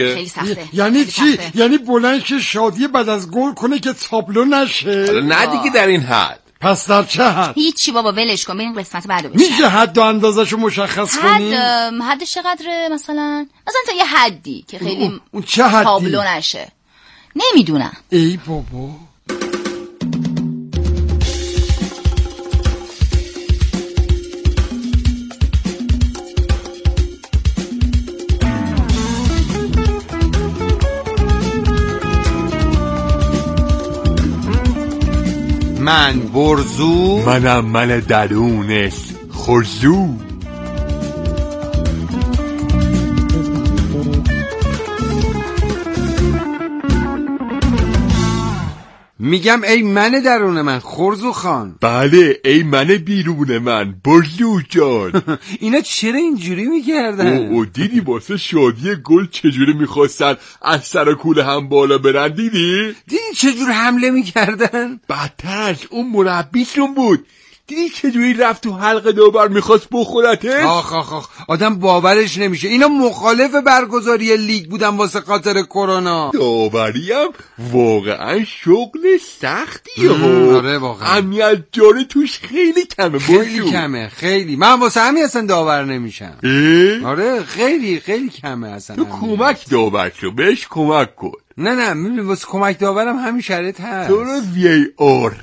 خیلی سخته. یعنی چی؟ یعنی بلند شه شادی بعد از گل کنه که تابلو نشه؟ نه دیگه در این حد. پس در چه حد؟ هیچی بابا ولش کن، بریم قسمت بعدو بشن. میشه حد و اندازه‌شو مشخص کنی؟ حدش چقدره مثلا تا یه حدی که خیلی اون چه حدی؟ تابلو نشه. نمیدونم. ای بابا. من برزو، منم من درونش خرزو. میگم ای من درون من خرزو خان. بله ای من بیرون من برزو جان. اینا چرا اینجوری میکردن؟ او دیدی واسه شادی گل چجوری میخواستن از سر کوله هم بالا برن؟ دیدی چجور حمله میکردن؟ بدتر از اون مربیشون بود. دیدی چجوری رفت تو حلقه داور میخواست بخورتش؟ آخ آدم باورش نمیشه. اینا مخالف برگزاری لیگ بودن واسه خاطر کرونا. داوری هم واقعا شغل سختیه. آره واقعا امنیت جاری توش خیلی کمه. خیلی کمه خیلی. من واسه همین اصلا داور نمیشم. آره خیلی کمه اصلا. تو کمک داور شو، بهش کمک کن. نه واسه کمک داورم همین شرط هست. تو VAR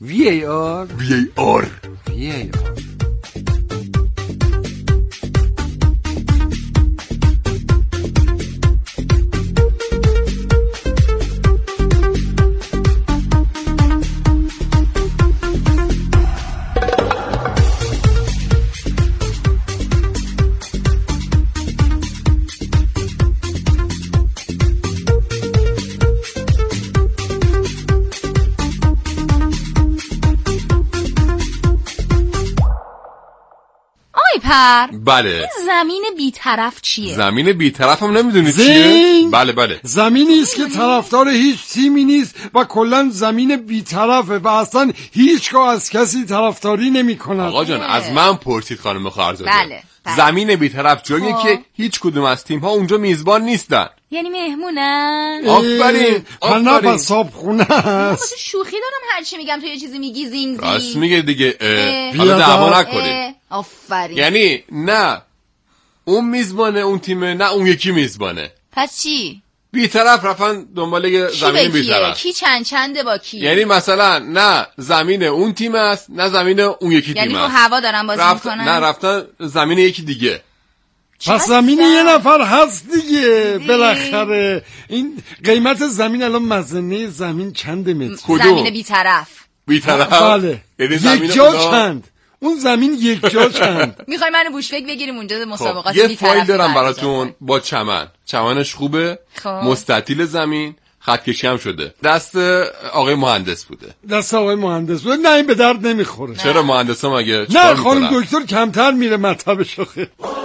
بله. زمین بی‌طرف چیه؟ زمین بی‌طرف هم نمیدونی چیه؟ بله زمینی است که طرفدار هیچ تیمی نیست و کلا زمین بی‌طرفه و اصلا هیچگاه از کسی طرفداری نمی‌کند. آقا جان از من پرسید خانم خواهرزاده. بله. زمین بی‌طرف جاییه که هیچ کدوم از تیم‌ها اونجا میزبان نیستن. یعنی مهمونن. آفرین. پناه صابخونه است. شوخی دارم هرچی میگم تو یه چیزی میگی زینگ زینگ. راست میگه دیگه. حالا دعوا نکنید. آفرین. یعنی نه اون میزبانه اون تیمه نه اون یکی میزبانه. پس چی؟ بی‌طرف رفتن دنبال یه زمین بی‌طرف. کی چنده با کی؟ یعنی مثلا نه زمین اون تیم است نه زمین اون یکی تیم است. یعنی رو هوا دارن بازی میکنن؟ نه رفتن زمین یکی دیگه. پس زمین یه نفر هست دیگه بالاخره. این قیمت زمین الان مزنه زمین چند متر؟ زمین بی‌طرف. بله. یک جا چند؟ اون زمین یک جا چند؟ میخوای منو بوشفک بگیریم اونجا مسابقات یه فایل دارم براتون با چمنش خوبه. مستطیل زمین خطکشی هم شده. دست آقای مهندس بوده. نه این به درد نمیخوره. چرا مهندسا مگه؟ نه خانم دکتر کمتر میره مطبش آخه.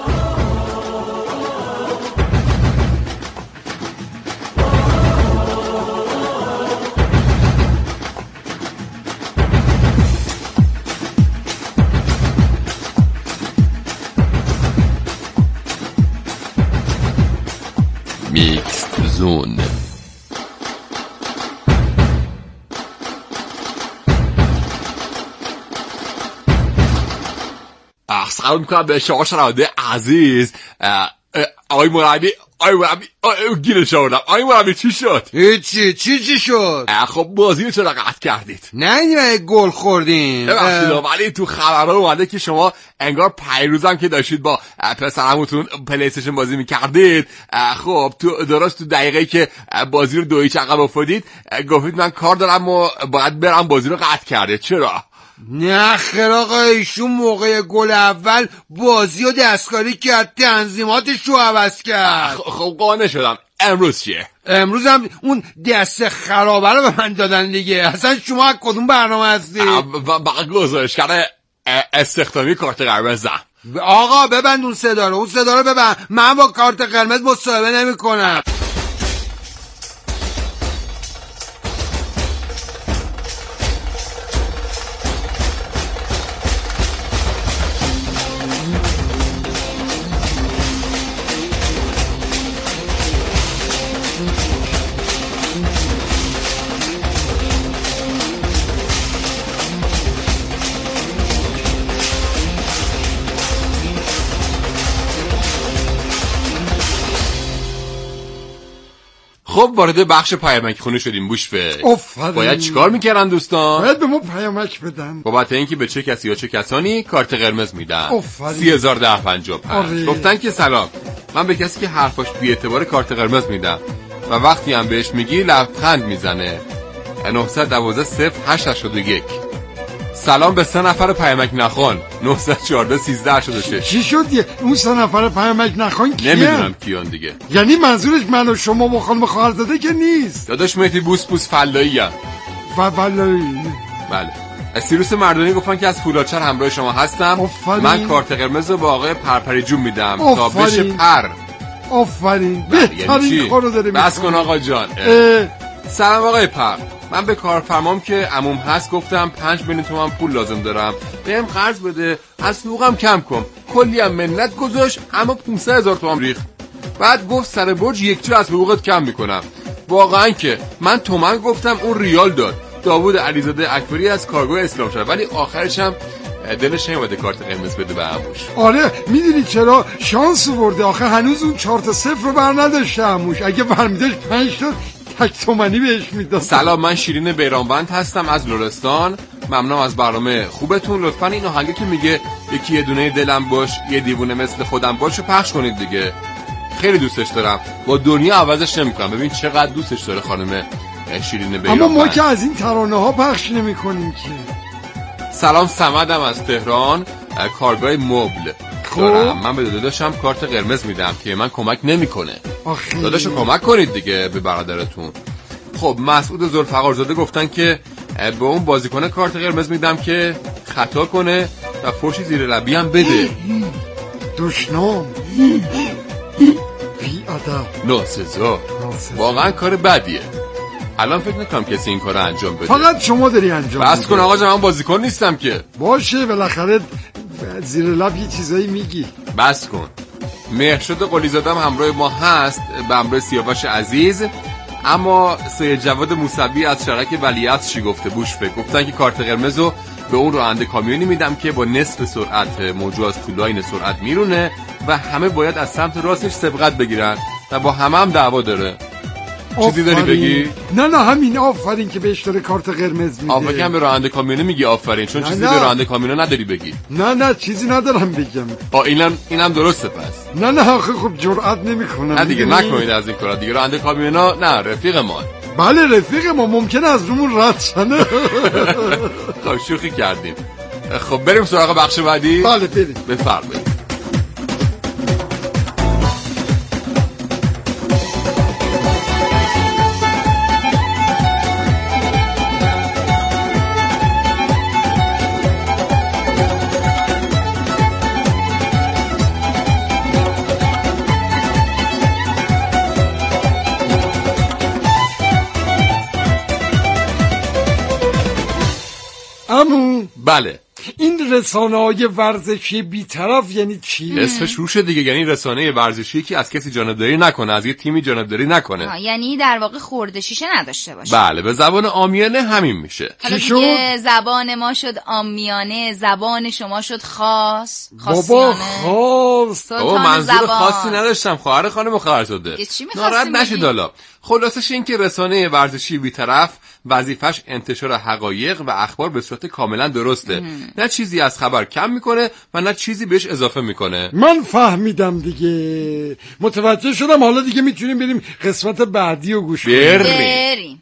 میکست زون. سلام میکنم به شما شنونده عزیز. آقای مربی گیرش آوردم. آقای مربی چی شد؟ چی شد؟ خب بازی رو چرا قطع کردید؟ نه گل خوردیم. ببخشید ولی تو خبرها اومده که شما انگار پیروزم که داشتید با پسرموتون پلی استیشن بازی میکردید. خب تو درست تو دقیقه‌ای که بازی رو 2-0 عقب افتادید گفتید من کار دارم و باید برم بازی رو قطع کردید. چرا؟ نه خیر آقا ایشون موقع گل اول بازی و دستکاری کرد، تنظیماتش رو عوض کرد. خب قانع شدم. امروز چیه؟ امروز هم اون دست خرابه رو به من دادن دیگه. اصلا شما از کدوم برنامه هستی؟ بقیه گزارشگر استخدامی کارت قرمزم. آقا ببند اون صدا رو ببند. من با کارت قرمز مصاحبه نمی کنم. خب وارد بخش پیامک خونه شدیم بوشفه. باید چیکار میکردن دوستان؟ باید به ما پیامک بدن بابت اینکه به چه کسی یا چه کسانی کارت قرمز میدن. 3001055. گفتن که سلام، من به کسی که حرفاش بی اعتبار کارت قرمز میدم و وقتی هم بهش میگی لبخند میزنه. 912-0881. سلام به 3 نفر پیامک نخوان. 914-1386. چی شد؟ اون 3 نفر پیامک نخوان کیه؟ نمیدونم کیان دیگه. یعنی منظورش من و شما و خانم خواهرزاده که نیست؟ داداش مهدی بوس فلایی ام. فلایی. بله. سیروس مردانی گفتن که از فولادچر همراه شما هستم. من کارت قرمز رو با آقای پرپری جون میدم تا بشه پر. آفرین. بهترین کارو داره میکنه. بس کن آقا جان. سلام آقای پر. من به کارفرمام که عموم هست گفتم 5 میلیون تومان پول لازم دارم، بهم قرض بده، از حقوقم کم کن. کلی هم منت گذاشت اما 500,000 تومان ریخت. بعد گفت سر برج یک جا از حقوقت کم میکنم. واقعا که من تومن گفتم اون ریال داد. داوود علیزاده اکبری از کارگاه اسلام شهر، ولی آخرش هم دلش نیومده کارت قرمز بده به عموش. آره میدونی چرا؟ شانس آورده، آخه هنوز اون 4 تا 0 رو بر نداشته عموش. اگه برمی‌داشت 5 تا تک تومانی بهش میداد. سلام، من شیرین بیرانوند هستم از لرستان. ممنونم از برنامه خوبتون. لطفاً این آهنگی که میگه یکی یه دونه دلم باش یه دیوونه مثل خودم باش رو پخش کنید دیگه. خیلی دوستش دارم، با دنیا عوضش نمیکنم. ببین چقدر دوستش داره خانم شیرین بیرانوند. اما ما که از این ترانه ها پخش نمی‌کنیم که. سلام، صمدم از تهران، کارگاه مبل دارم. من به داداشم کارت قرمز میدم که من کمک نمیکنه. داداشو کمک کنید دیگه به برادرتون. خب مسعود ذوالفقارزاده گفتن که به اون بازیکن کارت قرمز میدم که خطا کنه و فوش زیر لبی هم بده. دشنام بی ادب، ناسزا. واقعا کار بدیه. الان فکر نکنم کسی این کارو انجام بده. فقط شما داری انجام بده. بس کن آقا جان، من بازیکن نیستم که. باشه بالاخره زیر لب یه چیزایی میگی. بس کن. مهرشاد قلیزاده هم همراه ما هست به همراه سیاوش عزیز. اما سید جواد موسوی از شرک ولیعصر چی گفته بوشفه؟ گفتن که کارت قرمزو به اون راننده کامیونی میدم که با نصف سرعت موجو از تو لاین سرعت میرونه و همه باید از سمت راستش سبقت بگیرن و با همه هم دعوا داره. چیزی داری بگی؟ نه همین آفرین که بهش داره کارت قرمز میده. آفرین به راننده کامیونه میگی آفرین، چون چیزی به راننده کامیونه نداری بگی. نه چیزی ندارم بگم. اینم درسته پس. نه آخه خب جرئت نمیکنم. نه دیگه نکنید از این کارا دیگه. راننده کامیونا نه رفیق ما. بله رفیق ما، ممکنه از رومون رد شنه. خب شوخی کردیم. خب بریم سراغ بخش بعدی. بله بریم. بفرمایید. بله. این رسانه‌های ورزشی بی‌طرف یعنی چی؟ اسمش روشه دیگه، یعنی رسانه ورزشی که از کسی جانبداری نکنه، از یه تیمی جانبداری نکنه. یعنی در واقع خورده شیشه نداشته باشه. بله، به زبان عامیانه همین میشه. حالا دیگه زبان ما شد عامیانه، زبان شما شد خاص. بابا خاص. بابا منظور خاصی نداشتم خواهر خانم خواهرزاده. ناراحت نشید حالا. خلاصش این که رسانه ورزشی بی‌طرف وظیفش انتشار حقایق و اخبار به صورت کاملا درسته. نه چیزی از خبر کم میکنه و نه چیزی بهش اضافه میکنه. من فهمیدم دیگه، متوجه شدم. حالا دیگه میتونیم بریم قسمت بعدی رو گوش کنیم. بریم.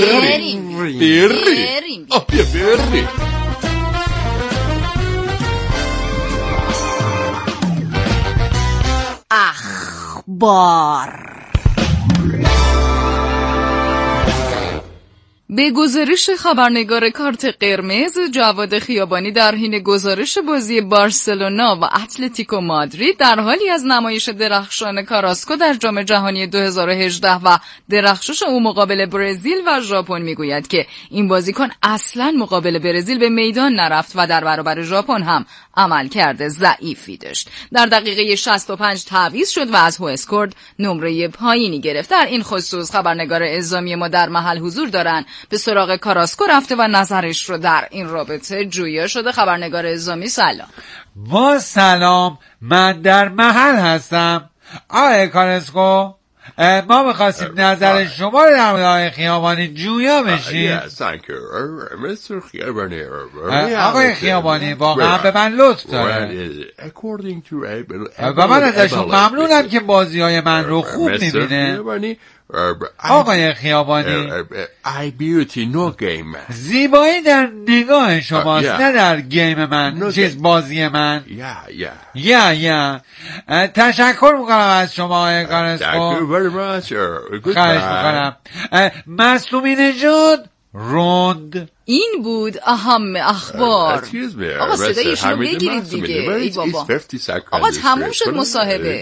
اخبار. به گزارش خبرنگار کارت قرمز جواد خیابانی در حین گزارش بازی بارسلونا و اتلتیکو مادرید در حالی از نمایش درخشان کاراسکو در جام جهانی 2018 و درخشش او مقابل برزیل و ژاپن میگوید که این بازیکن اصلاً مقابل برزیل به میدان نرفت و در برابر ژاپن هم عملکرد ضعیفی داشت. در دقیقه 65 تعویض شد و از هوسکورد نمره پایینی گرفت. در این خصوص خبرنگار اعزامی ما در محل حضور دارن، به سراغ کاراسکو رفته و نظرش رو در این رابطه جویا شده. خبرنگار اعزامی سلام. با سلام، من در محل هستم. آقای کاراسکو، ما میخواستیم نظر شما رو در مورد آقای خیابانی جویا بشیم. Yes, thank you. Mr. خیابانی. آقای خیابانی واقعا به من لطف داره According to و من ازشون ممنونم که بازی های من رو خوب میبینه. آقای خیابانی I beauty no game. زیبایی در نگاه شماست نه در گیم من چیز بازی من. یا تشکر میکنم از شما آقای کارسکو. خواهش میکنم. مصدومی نژاد روند. این بود اهم اخبار. آقا صدای ایشونو بگیرید دیگه. ای بابا آقا تموم شد مصاحبه.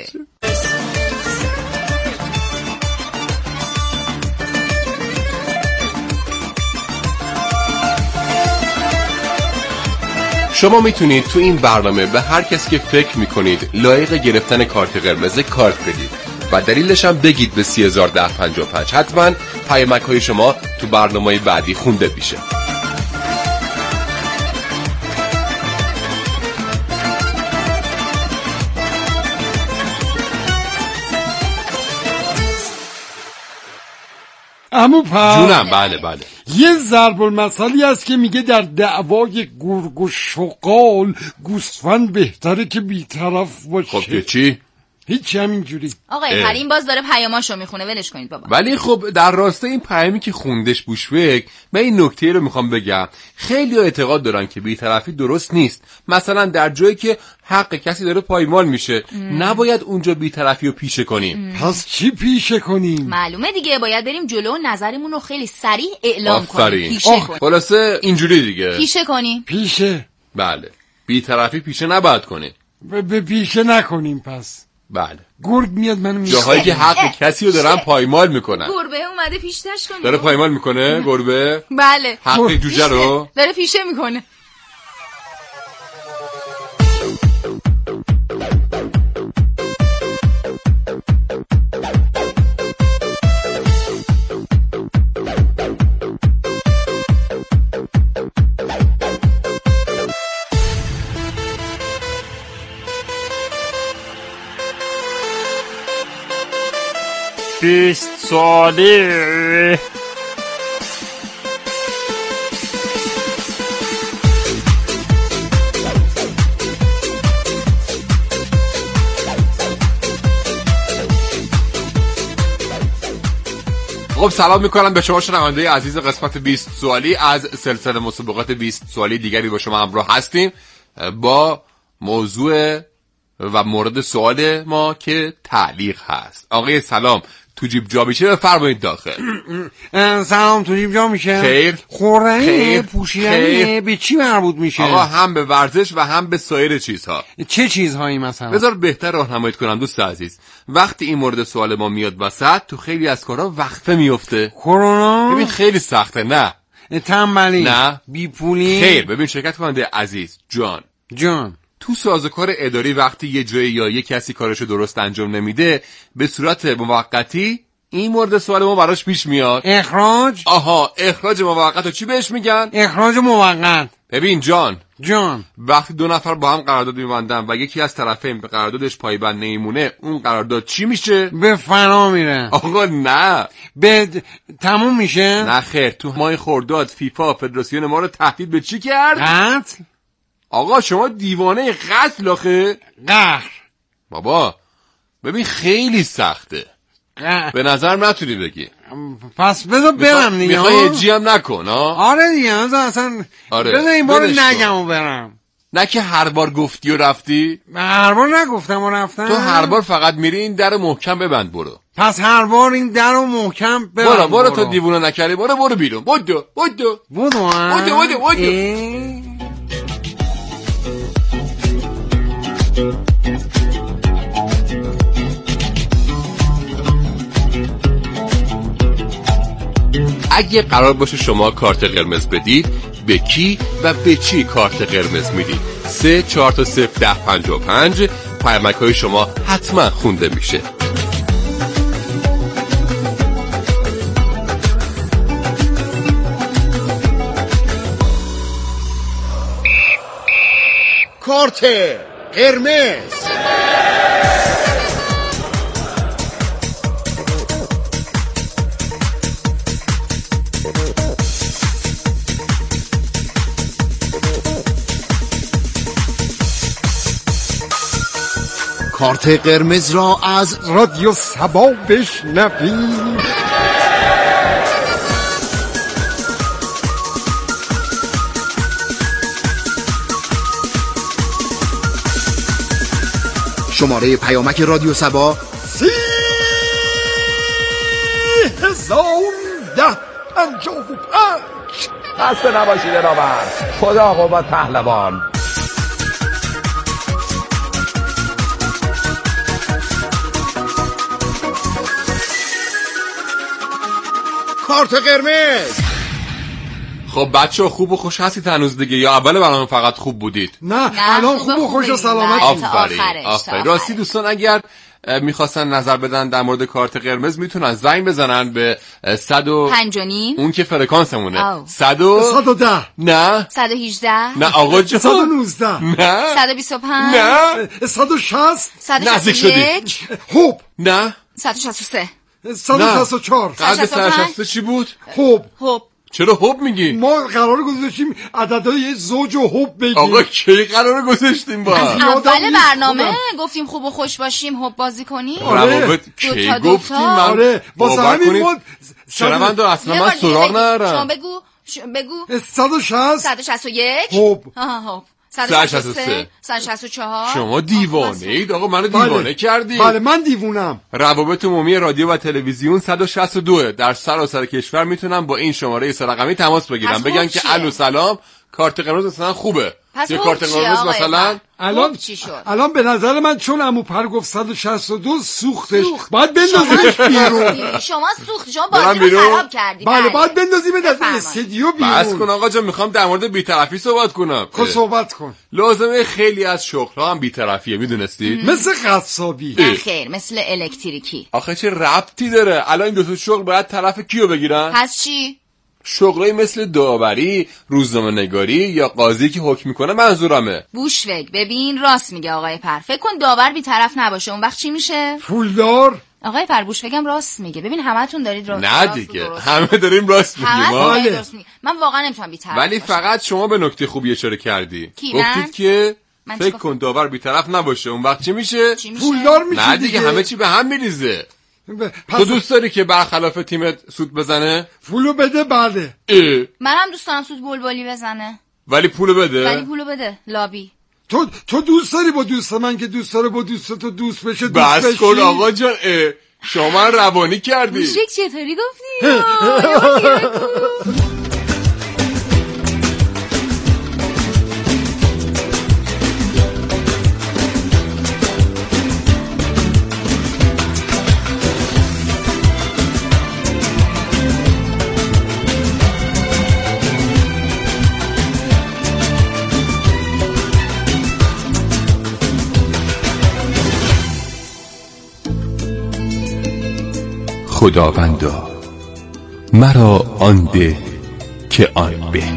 شما میتونید تو این برنامه به هر کسی که فکر میکنید لایق گرفتن کارت قرمز کارت بدید و دلیلش هم بگید به 301055. حتما پیامک‌های شما تو برنامه بعدی خونده میشه. عمو پس جونم. بله یه ضرب المثلی هست که میگه در دعوای گرگ و شغال گوسفند بهتره که بی‌طرف باشه. خب که چی؟ هیچ همینجوری. آقای حریم باز داره پیاماشو میخونه، ولش کنید بابا. ولی خب در راستای این پیامی که خوندش بوشفک، من این نکته رو میخوام بگم. خیلی اعتقاد دارن که بی‌طرفی درست نیست. مثلا در جایی که حق کسی داره پایمال میشه نباید اونجا بی‌طرفی رو پیشه کنیم. پس چی پیشه کنیم؟ معلومه دیگه، باید بریم جلو و نظرمون رو خیلی سریع اعلام کنیم. پیشه کنیم. خلاصه اینجوری دیگه پیشه کنیم. پیشه. بله. بی‌طرفی پیشه نباید کنیم. به پیشه نکنیم پس. بله. گرگ میاد منو میشه. جاهایی که حق کسی رو دارن پایمال میکنن. گربه اومده پیشتش کنه. داره پایمال میکنه گربه؟ بله. حق جوجه رو داره پیشه میکنه. بیست سالی. خب سلام میکنم به شما شنونده عزیز قسمت 20 سوالی از سلسله مسابقات 20 سوالی دیگری با شما همراه هستیم با موضوع و مورد سوال ما که تعلیق هست. آقای سلام تو جیب جا میشه بفرمایید داخل. سلام تو جیب جا میشه. خیر. خوردنی پوشیدنی به چی مربوط میشه؟ آقا هم به ورزش و هم به سایر چیزها. چه چیزهایی مثلا؟ بذار بهتر راهنماییت کنم دوست عزیز. وقتی این مورد سوال ما میاد وسط تو خیلی از کارها وقفه میفته. کرونا؟ ببین خیلی سخته. نه تنبلی؟ نه بی پولی؟ خیر. ببین شرکت کننده عزیز جان تو سازوکار اداری وقتی یه جایی یا یه کسی کارشو درست انجام نمیده به صورت موقتی این مورد سوال ما براش پیش میاد. اخراج؟ آها اخراج موقت رو چی بهش میگن؟ اخراج موقت. ببین جان وقتی دو نفر با هم قرارداد می‌بندن و یکی از طرفین به قراردادش پایبند نمیمونه اون قرارداد چی میشه؟ به فنا میره. آقا نه به تموم میشه؟ نه خیر. تو ماه خرداد فیفا فدراسیون ما رو تهدید به چی کرد؟ قتل. آقا شما دیوانه قتل آخه؟ قهر بابا ببین خیلی سخته. به نظر نتونی بگی. پس بذار برم دیگه. میخوای جی هم نکن ها؟ آره دیگه اصلا بذار این بار نگم و برم. نه که هر بار گفتی و رفتی؟ هر بار نگفتم و رفتم. تو هر بار فقط میری این در محکم ببند برو. پس هر بار این در رو محکم ببند برو تو دیوونه نکردی. برو بیرون. بدو اگه قرار باشه شما کارت قرمز بدید به کی و به چی کارت قرمز میدید؟ 3 4 تا 0 10 55 پیامک‌های شما حتما خونده میشه. کارت قرمز. کارت قرمز را از رادیو سبا بشنوید. شماره پیامک رادیو سبا 3055. خسته نباشید نامر. خدا قوت پهلوان. کارت قرمز. خب بچه خوب و خوش هستید هنوز دیگه یا اول برنامه فقط خوب بودید؟ نه الان خوب و خوش و سلامت. آفرین. راستی دوستان اگر میخواستن نظر بدن در مورد کارت قرمز میتونن زنگ بزنن به 105 اون که فرکانسمونه 110 نه 118 نه آقا جان 119 نه 125 نه 160 نزدیک شدی خوب نه 163 164 قد 160 چی بود؟ خوب چرا خوب میگی؟ ما قرار گذاشتیم عددهای زوج و خوب بگیم. آقا کی قرار گذاشتیم با؟ اول برنامه گفتیم خوب و خوش باشیم حب بازی کنیم. روابط کی گفتیم؟ آره واسه همین بود. چرا من اصلا من سراغ ندارم. شما بگو 160 161 خوب 163 164. شما دیوانه اید آقا، منو دیوانه کردی. بله من دیوونم. روابط عمومی رادیو و تلویزیون 162 در سراسر کشور میتونم با این شماره سه‌رقمی تماس بگیرم بگن که الو سلام کارت قرمز مثلا خوبه یا کارت قرمز مثلا الان به نظر من چون عمو پر گفت 162 سوختش باید بندازیمش بیرون. شما سوخت شما بازی رو خراب کردی. بله باید بندازیم از استودیو بیرون. بس کن آقا جان، میخوام در مورد بی‌طرفی صحبت کنم. خب صحبت کن. لازمه خیلی از شغل‌ها هم بی‌طرفیه میدونستید؟ مثل قصابی. نه خیر، مثل الکتریکی. آخه چه ربطی داره؟ الان این دو تا شغل باید طرف کیو بگیرن؟ پس چی؟ شغلایی مثل داوری، روزنامه‌نگاری یا قاضی که حکم میکنه منظورمه. بوشوگ ببین راست میگه آقای پر. فکر کن داور بی‌طرف نباشه اون وقت چی میشه؟ پولدار. آقای پر بوشوگم راست میگه. ببین همتون دارید راست. نه دیگه همه داریم راست میگیم. من واقعا نمیتونم بی‌طرف ولی فقط شما به نکته خوبی اشاره کردی. گفتید که فکر کن داور بی‌طرف نباشه اون وقت چی میشه؟ پولدار میشه. نه دیگه همه چی به هم میریزه. تو دوست داری که برخلاف تیمت سود بزنه؟ پولو بده. بله منم دوست دارم سود بلبلی بزنه. ولی پولو بده. لابی. تو دوست داری با دوست من که دوست داره با دوست تو دوست بشه دوست بس بشی؟ کن آقا جان، شما روانی کردی. موشک چطوری گفتی؟ خداوندا مرا آن ده که آن به.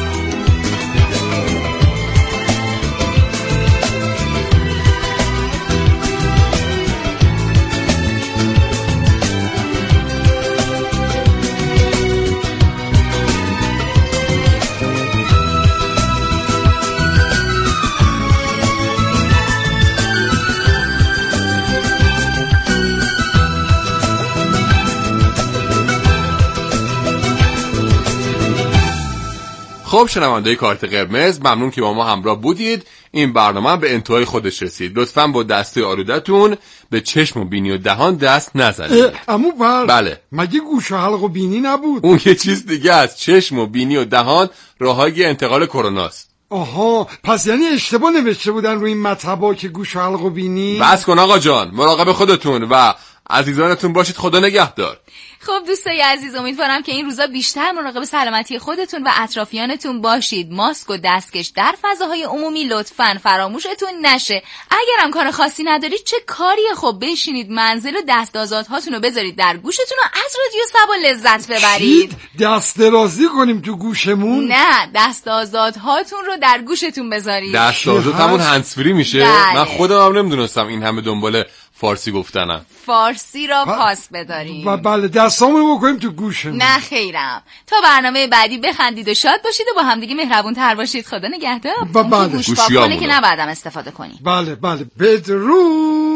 خب شنونده‌ی کارت قرمز، ممنون که با ما همراه بودید. این برنامه به انتهای خودش رسید. لطفاً با دسته آلودتون به چشم و بینی و دهان دست نزنید. عمو پر بله مگه گوش و حلق و بینی نبود؟ اون یه چیز دیگه است. چشم و بینی و دهان راههای انتقال کروناست. آها پس یعنی اشتباه نوشته بودن روی این مطبا که گوش و حلق و بینی؟ بس کن آقا جان، مراقب خودتون و عزیزانتون باشید. خدا نگهدار. خب دوستای عزیز، امیدوارم که این روزا بیشتر مراقب سلامتی خودتون و اطرافیانتون باشید. ماسک و دستکش در فضاهای عمومی لطفاً فراموشتون نشه. اگرم کار خاصی ندارید چه کاریه، خب بشینید منزل و دست‌آزادهاتون رو بذارید در گوشتون و از رادیو سبا لذت ببرید. دست درازی کنیم تو گوشمون؟ نه، دست‌آزادهاتون رو در گوشتون بذارید. دست‌آزاد همون هندزفری میشه؟ بله. من خودم هم نمیدونستم این همه دنبال فارسی گفتنم. فارسی را پاس بداریم. بله دستامو بکنیم تو گوشم. نه خیرم. تا برنامه بعدی بخندید و شاد باشید و با همدیگه مهربون تر باشید. خدا نگهدار. بله گوش کنه که نبایدم استفاده کنی. بله بدرود.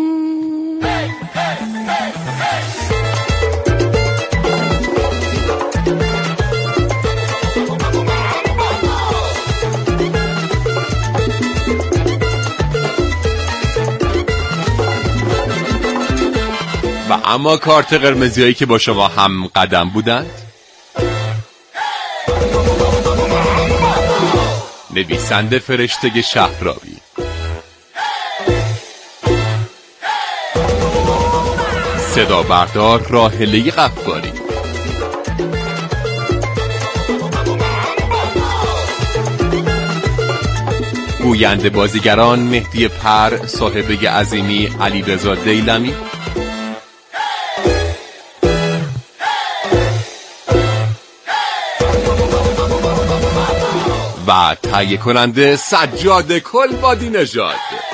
و اما کارت قرمزی هایی که با شما هم قدم بودند، نویسنده فرشته شهرابی، صدا بردار راحله غفاری، گوینده بازیگران مهدی پر، صاحبه عظیمی علیرضا دیلمی و تهیه کننده سجاد کلبادی نژاد.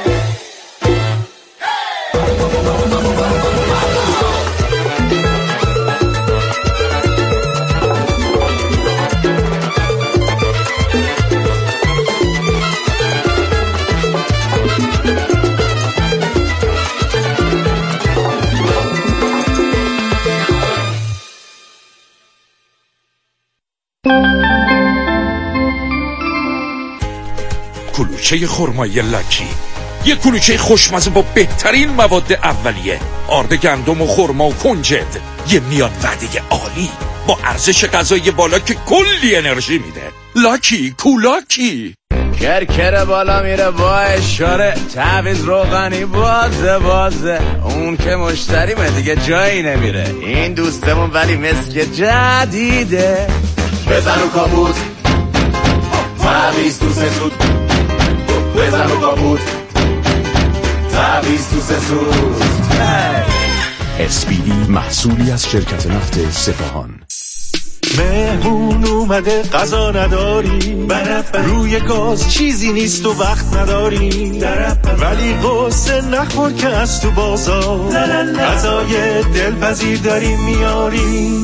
کلوچه خرمایی لاکی، یک کلوچه خوشمزه با بهترین مواد اولیه، آرد گندم و خرما و کنجد، یه میان وعده عالی با ارزش غذایی بالا که کلی انرژی میده. لاکی کولاکی. کرکر بالا میره با اشاره، تعویض روغنی بازه اون که مشتریمه دیگه جایی نمیره. این دوستمون ولی مسک جدیده، بزن و کابوت تعویض تو سسود، بزن و کابوت تعویض تو سسود. SPD محصولی از شرکت نفت سپاهان. مهمون اومده غذا نداری، روی گاز چیزی نیست و وقت نداری، ولی قصه نخور که از تو بازار غذای دلپذیر داری میاری.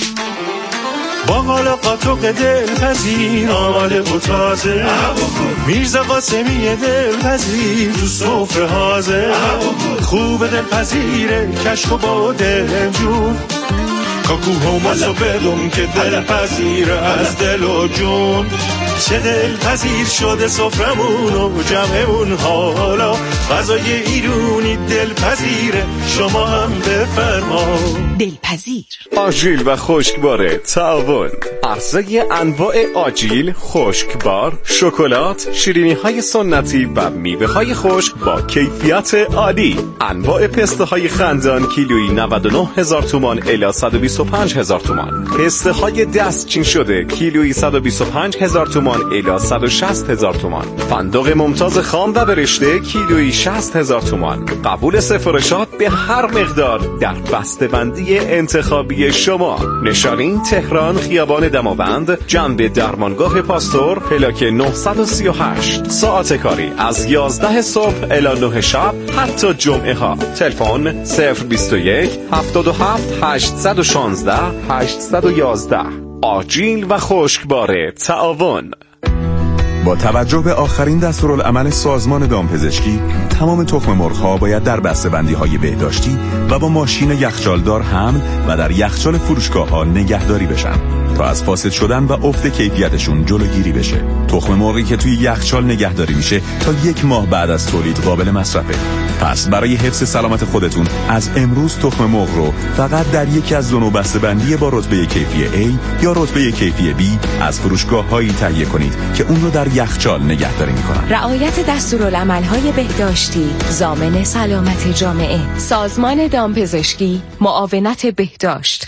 با حالا قاطق دلپذیر آماده و تازه، میرزا قاسمی دلپذیر تو سفره حاضر. خوب دلپذیره کشک و با دلجون، کاکو هماسو بدون که دلپذیره از دل و جون. چه دلپذیر شده سفرمون و جمعمون، حالا غذای ایرونی دلپذیره، شما هم بفرما. دلپذیر آجیل و خشکباره تعاون، عرضه انواع آجیل، خشکبار، شکلات، شیرینی های سنتی و میوه های خشک با کیفیت عالی. انواع پسته های خندان کیلویی 99,000 تومان الی 125,000 تومان. پسته های دستچین شده کیلویی 125,000 تومان الی 160,000 تومان. فندق ممتاز خام و برشته کیلویی 60,000 تومان. قبول سفارشات به هر مقدار در بسته‌بندی انتخابی شما. نشانین تهران، خیابان دماوند، جنب درمانگاه پاستور، پلاک 938. ساعت کاری از 11 صبح الی 9 شب، حتی جمعه ها. تلفن 021 77 816 811. آجیل و خشکباره تعاون. با توجه به آخرین دستورالعمل سازمان دامپزشکی، تمام تخم مرغ‌ها باید در بسته‌بندی‌های بهداشتی و با ماشین یخچالدار حمل و در یخچال فروشگاه‌ها نگهداری بشن تا از فاسد شدن و افت کیفیتشون جلوگیری بشه. تخم مرغی که توی یخچال نگهداری میشه تا 1 ماه بعد از تولید قابل مصرفه. پس برای حفظ سلامت خودتون از امروز تخم مرغ رو فقط در یکی از 2 نوع بسته‌بندی با رتبه کیفی A یا رتبه کیفی B از فروشگاه‌هایی تهیه کنید که اون رو در یخچال نگهداری میکنن. رعایت دستورالعمل‌های بهداشتی ضامن سلامت جامعه. سازمان دامپزشکی، معاونت بهداشت.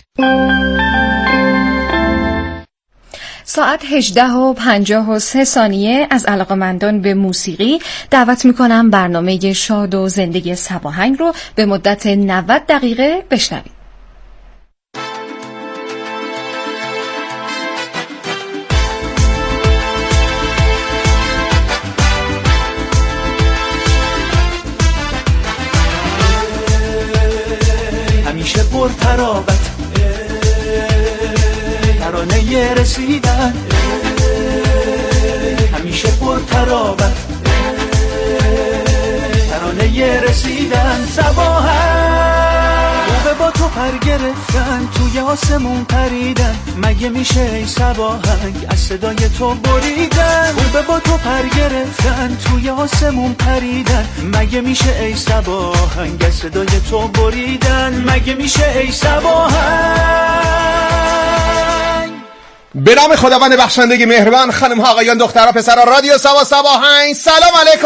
ساعت 18:53 از علاقه‌مندان به موسیقی دعوت میکنم برنامه شاد و زندگی سباهنگ رو به مدت 90 دقیقه بشنوید. تراوت ترانه رسیدن همیشه پر تراوت ترانه رسیدن صباحت خوبه با تو پر گرفتن توی آسمون پریدن مگه میشه ای صباحنگ از صدای تو بریدن خوبه با تو پر گرفتن توی آسمون پریدن مگه میشه ای صباحنگ از صدای تو بریدن مگه میشه ای صباحنگ. به نام خداوند بخشنده مهربان، خانم ها آقایان دخترها پسرها، رادیو صباحنگ سلام علیکم.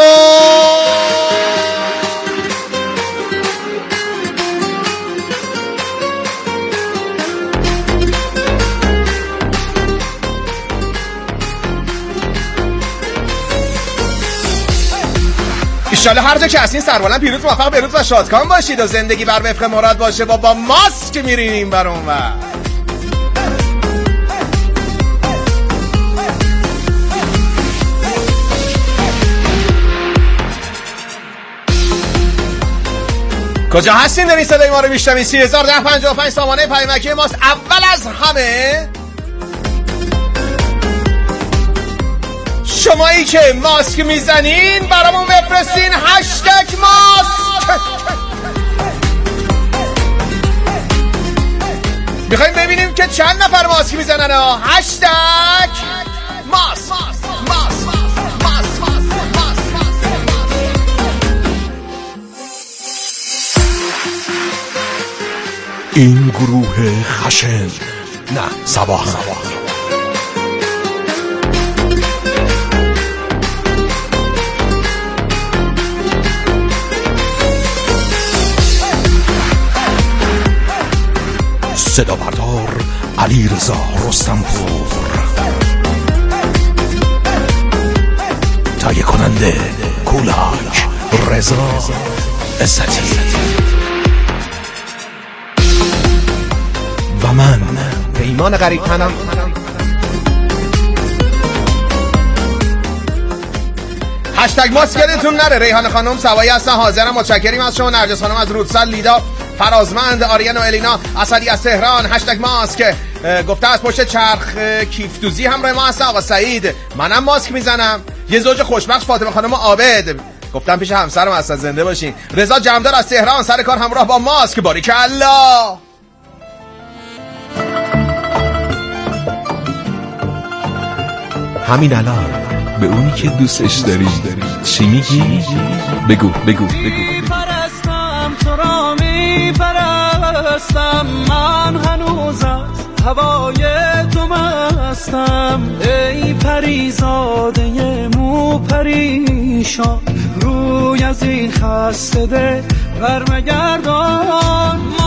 ایشالا هر جا که هستین سربلند پیروز موفق بروز و شادکام باشید و زندگی بر وفق مراد باشه و با ماسک میرینیم بر اون ور. کجا هستین دارین صدای ما رو میشنوین؟ 301055 سامانه پیامکی ماست. اول از همه شمایی که ماسک میزنین برامون بفرستین هشتگ ماسک. میخوایم ببینیم که چند نفر ماسک میزنن ها. هشتگ ماسک. این گروه خشن نه صباح صدا بردار علیرضا رستمپور، تهیه کننده کولاک رضا عزتی و من پیمان غریب‌تنم. هشتگ ماسک یادتون نره. ریحان خانم سوایی هستن، حاضرم. متشکریم از شما. نرجس خانم از رودسال، لیدا فرازمند، آریان و الینا اسدی از تهران. هشتگ ماسک گفته از پشت چرخ کیف دوزی همراه ما هست. آقا سعید منم ماسک میزنم. یه زوج خوشبخت فاطمه خانم عابد گفتم پیش همسرم هستن زنده باشین. رضا جمدار از تهران سر کار همراه با ماسک. باریکالله. همین الان به اونی که دوستش داری چی میگی؟ بگو. میپرستم تو را میپرستم، من هنوز از هوای تو مستم. ای پریزاده مو پریشان، روی از این خسته ده برمگردان.